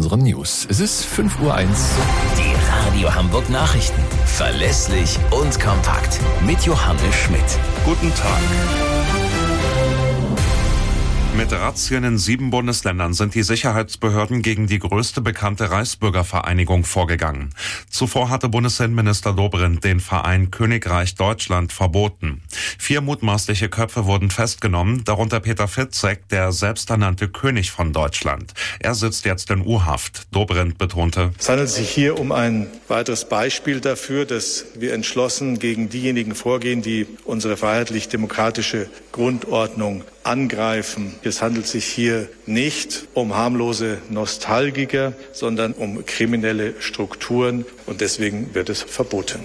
unseren News. Es ist 5:01 Uhr. Die Radio Hamburg Nachrichten. Verlässlich und kompakt. Mit Johannes Schmidt. Guten Tag. Mit Razzien in 7 Bundesländern sind die Sicherheitsbehörden gegen die größte bekannte Reichsbürgervereinigung vorgegangen. Zuvor hatte Bundesinnenminister Dobrindt den Verein Königreich Deutschland verboten. 4 mutmaßliche Köpfe wurden festgenommen, darunter Peter Fitzek, der selbsternannte König von Deutschland. Er sitzt jetzt in U-Haft. Dobrindt betonte: Es handelt sich hier um ein weiteres Beispiel dafür, dass wir entschlossen gegen diejenigen vorgehen, die unsere freiheitlich-demokratische Grundordnung angreifen. Es handelt sich hier nicht um harmlose Nostalgiker, sondern um kriminelle Strukturen, und deswegen wird es verboten.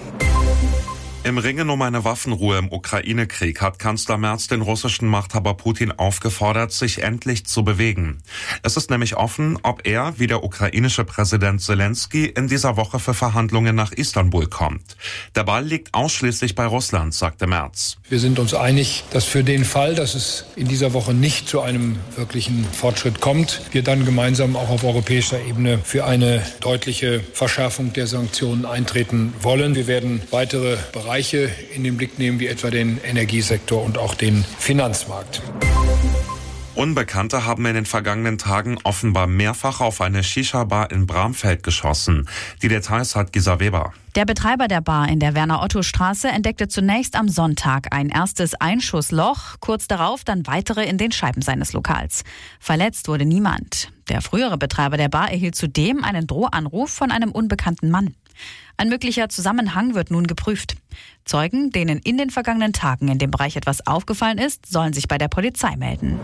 Im Ringen um eine Waffenruhe im Ukraine-Krieg hat Kanzler Merz den russischen Machthaber Putin aufgefordert, sich endlich zu bewegen. Es ist nämlich offen, ob er, wie der ukrainische Präsident Zelensky, in dieser Woche für Verhandlungen nach Istanbul kommt. Der Ball liegt ausschließlich bei Russland, sagte Merz. Wir sind uns einig, dass für den Fall, dass es in dieser Woche nicht zu einem wirklichen Fortschritt kommt, wir dann gemeinsam auch auf europäischer Ebene für eine deutliche Verschärfung der Sanktionen eintreten wollen. Wir werden weitere Bereiche in den Blick nehmen, wie etwa den Energiesektor und auch den Finanzmarkt. Unbekannte haben in den vergangenen Tagen offenbar mehrfach auf eine Shisha-Bar in Bramfeld geschossen. Die Details hat Gisa Weber. Der Betreiber der Bar in der Werner-Otto-Straße entdeckte zunächst am Sonntag ein erstes Einschussloch, kurz darauf dann weitere in den Scheiben seines Lokals. Verletzt wurde niemand. Der frühere Betreiber der Bar erhielt zudem einen Drohanruf von einem unbekannten Mann. Ein möglicher Zusammenhang wird nun geprüft. Zeugen, denen in den vergangenen Tagen in dem Bereich etwas aufgefallen ist, sollen sich bei der Polizei melden.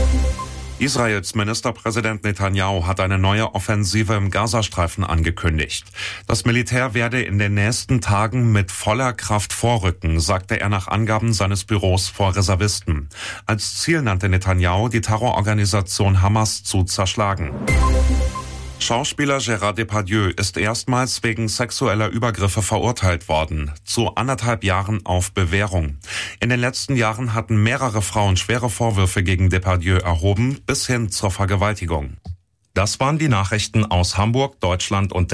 Israels Ministerpräsident Netanyahu hat eine neue Offensive im Gazastreifen angekündigt. Das Militär werde in den nächsten Tagen mit voller Kraft vorrücken, sagte er nach Angaben seines Büros vor Reservisten. Als Ziel nannte Netanyahu, die Terrororganisation Hamas zu zerschlagen. Schauspieler Gérard Depardieu ist erstmals wegen sexueller Übergriffe verurteilt worden, zu 1,5 Jahren auf Bewährung. In den letzten Jahren hatten mehrere Frauen schwere Vorwürfe gegen Depardieu erhoben, bis hin zur Vergewaltigung. Das waren die Nachrichten aus Hamburg, Deutschland und